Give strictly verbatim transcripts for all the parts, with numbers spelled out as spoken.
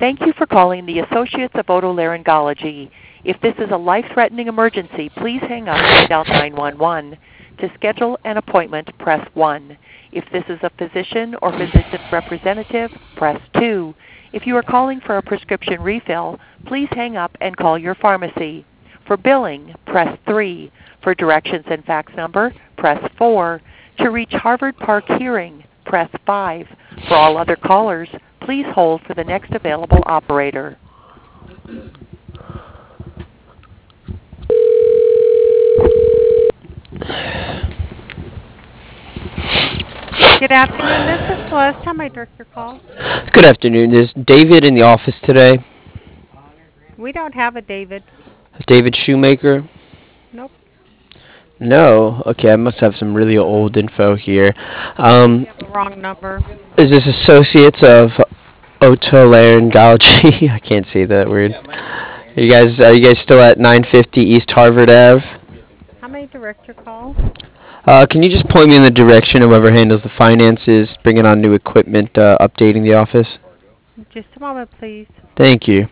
Thank you for calling the Associates of Otolaryngology. If this is a life-threatening emergency, please hang up and dial nine one one. To schedule an appointment, press one. If this is a physician or physician representative, press two. If you are calling for a prescription refill, please hang up and call your pharmacy. For billing, press three. For directions and fax number, press four. To reach Harvard Park Hearing, press five. For all other callers, please hold for the next available operator. Good afternoon. This is Celeste. How may I direct your call? Good afternoon. Is David in the office today? We don't have a David. David Shoemaker? Nope. No. Okay, I must have some really old info here. Um, You have the wrong number. is this Associates of Otolaryngology? I can't say that word. Are you guys are you guys still at nine fifty East Harvard Ave? How may I direct your call? Uh, can you just point me in the direction of whoever handles the finances, bringing on new equipment, uh, updating the office? Just a moment, please. Thank you.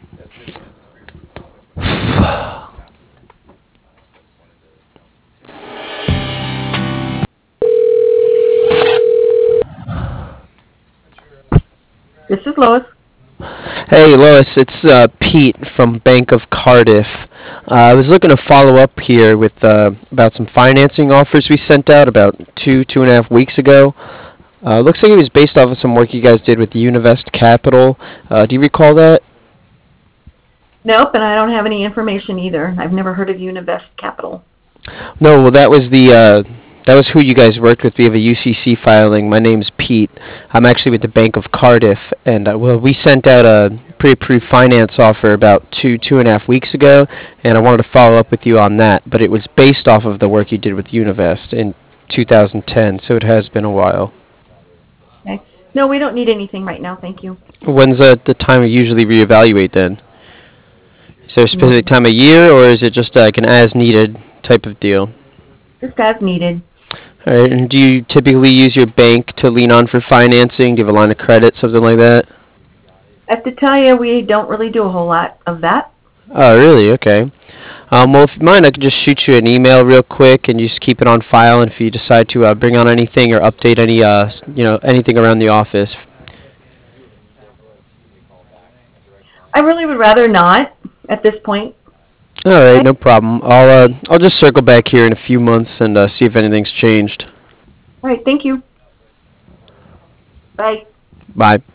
This is Lois. Hey Lois, it's uh, Pete from Bank of Cardiff. Uh, I was looking to follow up here with uh, about some financing offers we sent out about two, two and a half weeks ago. Uh, looks like it was based off of some work you guys did with Univest Capital. Uh, do you recall that? Nope, and I don't have any information either. I've never heard of Univest Capital. No, well that was the uh, that was who you guys worked with. We have a U C C filing. My name's Pete. I'm actually with the Bank of Cardiff, and uh, well, we sent out a pre-approved finance offer about two two and a half weeks ago, and I wanted to follow up with you on that. But it was based off of the work you did with Univest in two thousand ten, so it has been a while. Okay. No, we don't need anything right now, thank you. When's uh, the time you usually reevaluate then? Is there a specific time of year, or is it just like an as-needed type of deal? Just as needed. All right, and do you typically use your bank to lean on for financing? Do you have a line of credit, something like that? I have to tell you, we don't really do a whole lot of that. Oh, really? Okay. Um, well, if you mind, I could just shoot you an email real quick, and you just keep it on file. And if you decide to uh, bring on anything or update any, uh, you know, anything around the office. I really would rather not at this point. All right, no problem. I'll uh, I'll just circle back here in a few months and uh, see if anything's changed. All right, thank you. Bye. Bye.